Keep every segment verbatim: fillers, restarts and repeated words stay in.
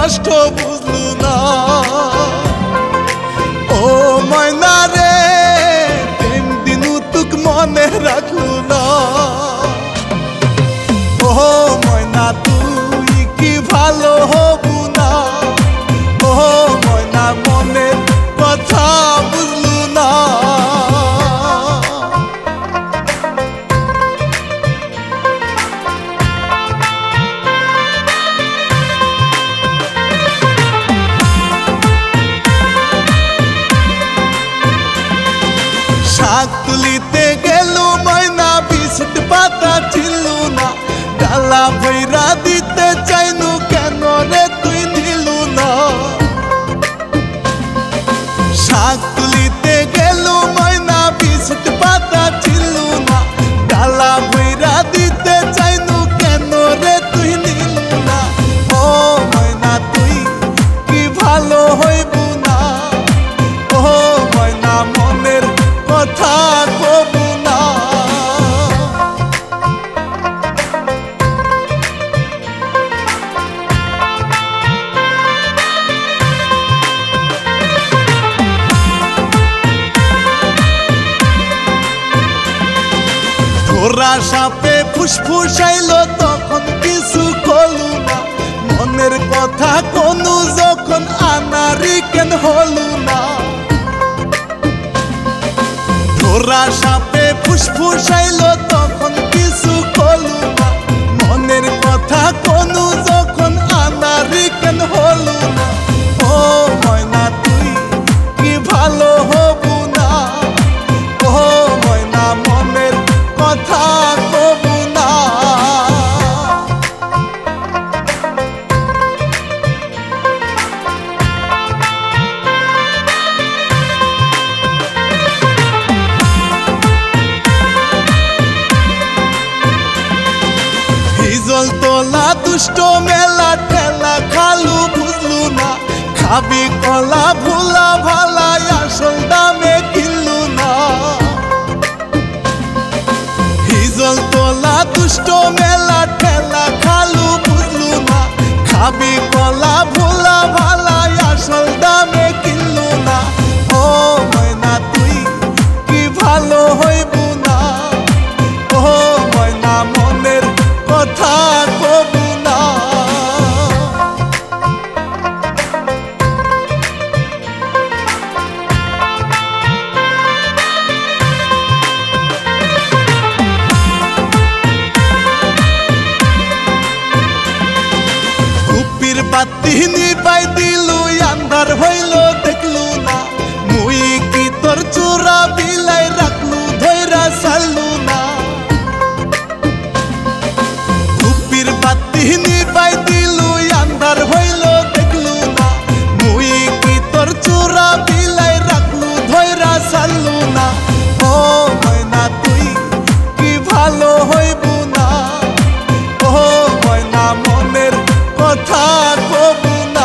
কষ্ট বুঝলু না। ও ময়না রে প্রেম দিনু তুক মনে রাখলু না। ও ময়না তুই কি ভালো হবু না। ও ময়না মনের কথা বুঝলু না। শাক তুলিতে গেল ময়না বিস্কুট পাতা ছিল না। ডালা ভৈরা দিতে চাইনু কেন রে তুই নিলু না। শাক তুলিতে গেল ময়না বিস্কুট পাতা ছিল না। ডালা ভৈরা দিতে চাইনু কেন রে তুই নিলু না। ও ময়না তুই কি ভালো হইবু না। ও ময়না মনের কথা কবু না। ঘোড়া সাপে ফুসফুসাইল তখন কিছু কলু না। মনের কথা কোনো যখন আনারি কেন হলু না। ঘোড়া সাপে ফুসফুসাইল তখন কিছু কলু না। মনের কথা কোনো যখন আনারি কেন হলু না। ও ময়না তুই কি ভালো হবু না। ও ময়না মনের কথা কবু না। হিজল তোলা দুষ্ট মেলা ঠেলা খালু বুঝলু না। খাবি কলা ভোলা ভালা আসল দামে কিনলু না। হিজল তোলা দুষ্ট মেলা ঠেলা খালু বুঝলু না। খাবি কলা ভোলা ভালা আসল দামে কিনলু না। ও ময়না তুই কি ভালো হইবু না। ও ময়না মনের কথা কবু না। কুপির বাতি নিবাই দিলু আন্ধার হইল দেখলু না। মুই কি তোর চোরা বিলাই রাখলু ধৈরা সারলু না। কুপির বাতি নিবাই দিলু আন্ধার হইল দেখলু না। মুই কি তোর চোরা বিলাই রাখলু ধৈরা সারলু না। ও ময়না তুই কি ভালো হইবু না। ও ময়না মনের কথা কবু না।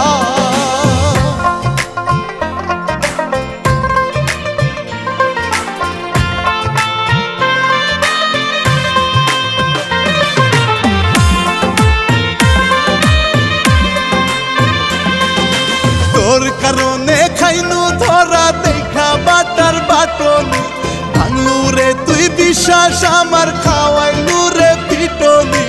তোর কারণে খাইনু ধরা দেখা বাটার বাটনি। ভাঙলু রে তুই বিশ্বাস আমার খাওয়াইলু রে পিটনি।